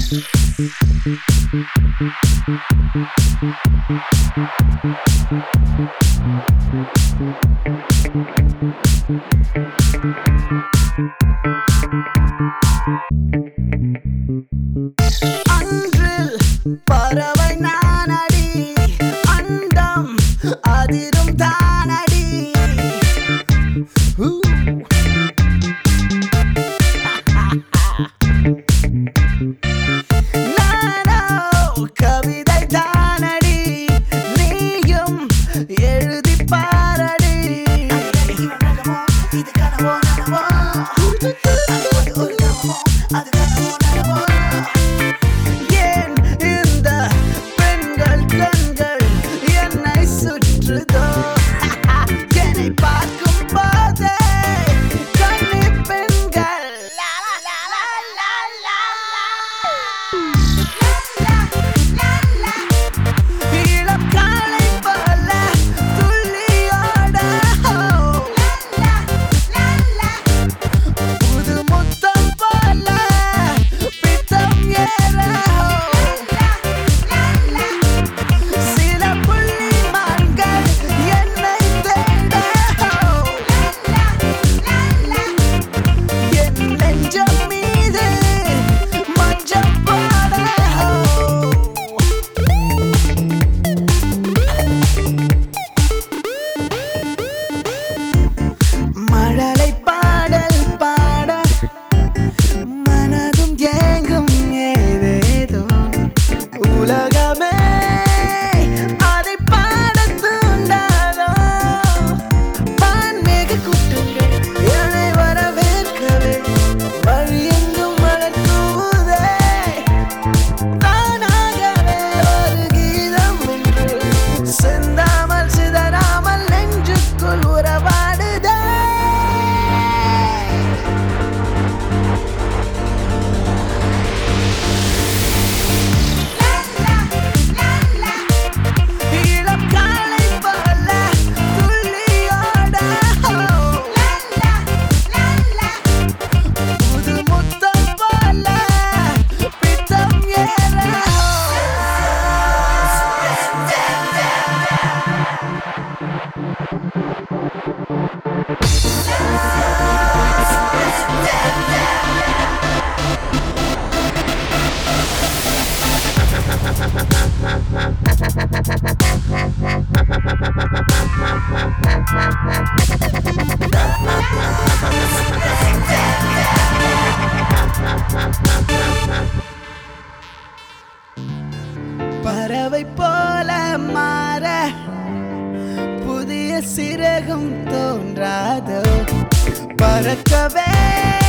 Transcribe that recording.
அன்றில் பறவை நானடி, அண்டம் அதிரும் தானடி. நானோ கவிதை தானடி, நீயும் எழுதி பாரடி. இது கனவோ நனவோ, ஒரு கனவோ அது கனவோ நனவோ. ஏன் இந்த பெண்கள் கண்கள் என்னை சுற்றுதோ? என்னை பார்க்கும் போதே கண்ணி பெண்கள் இளம் காளை போல துள்ளியோட, புது முத்தம் போல பித்தம் ஏற, சில புள்ளிமான்கள் என்னை தேட, என் நெஞ்சம் மீது மஞ்சள் பாட. மழலை பாடல் பாட மனதும் ஏங்கும் ஏதேதோ. உலகமே அதை பாடத் தூண்டாதோ. வான்மேக கூட்டங்கள் என்னை வரவேற்கவே வழியெங்கும் மலர் தூவுதே. தானாகவே ஒரு கீதம் என்று சிந்தாமல் சிதறாமல் நெஞ்சுக்குள் உறவாடுதே. இளம் காளை போல துள்ளியோட, புது முத்தம் போல பித்தம் ஏற. பறவை போல மாற புதிய சிறகும் தோன்றாதோ. பறக்கவே